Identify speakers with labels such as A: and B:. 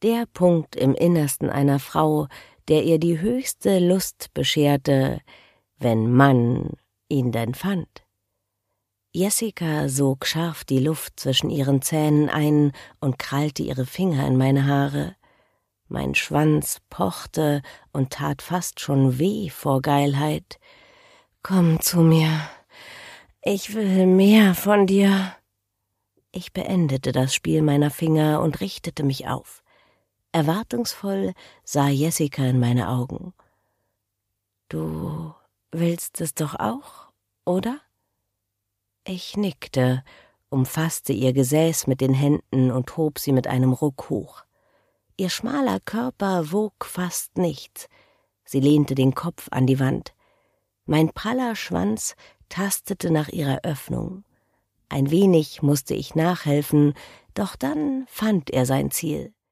A: Der Punkt im Innersten einer Frau, der ihr die höchste Lust bescherte, wenn man ihn denn fand. Jessica sog scharf die Luft zwischen ihren Zähnen ein und krallte ihre Finger in meine Haare. Mein Schwanz pochte und tat fast schon weh vor Geilheit. »Komm zu mir. Ich will mehr von dir.« Ich beendete das Spiel meiner Finger und richtete mich auf. Erwartungsvoll sah Jessica in meine Augen. »Du willst es doch auch, oder?« Ich nickte, umfasste ihr Gesäß mit den Händen und hob sie mit einem Ruck hoch. Ihr schmaler Körper wog fast nichts. Sie lehnte den Kopf an die Wand. Mein praller Schwanz tastete nach ihrer Öffnung. Ein wenig musste ich nachhelfen, doch dann fand er sein Ziel.